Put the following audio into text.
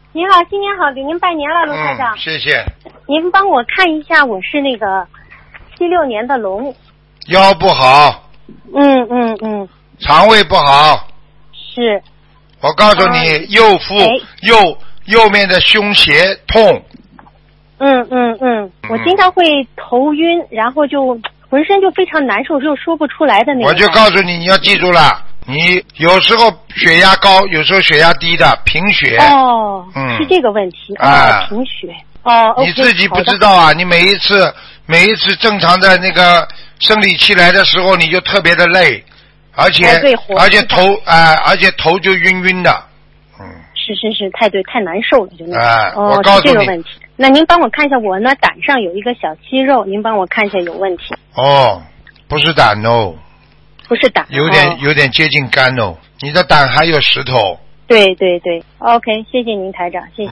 您好，新年好，给您拜年了，卢台长。 谢谢。 您帮我看一下，我是那个76年的龙。 腰不好。肠胃不好。 是。 我告诉你，右腹、右面的胸胁痛。 我经常会头晕，然后就浑身就非常难受，就说不出来的那种。 我就告诉你，你要记住了，你有时候血压高，有时候血压低的，贫血。 是这个问题。贫血。 你自己不知道啊？你每一次正常的那个生理期来的时候，你就特别的累，而且头就晕晕的。 是，太难受了，就那个。 我告诉你， 是这个问题。那您帮我看一下，我呢胆上有一个小息肉，您帮我看一下有问题。 不是胆哦。 不是胆。 有点接近肝哦，你的胆还有石头。 对。OK， 谢谢您台长，谢谢。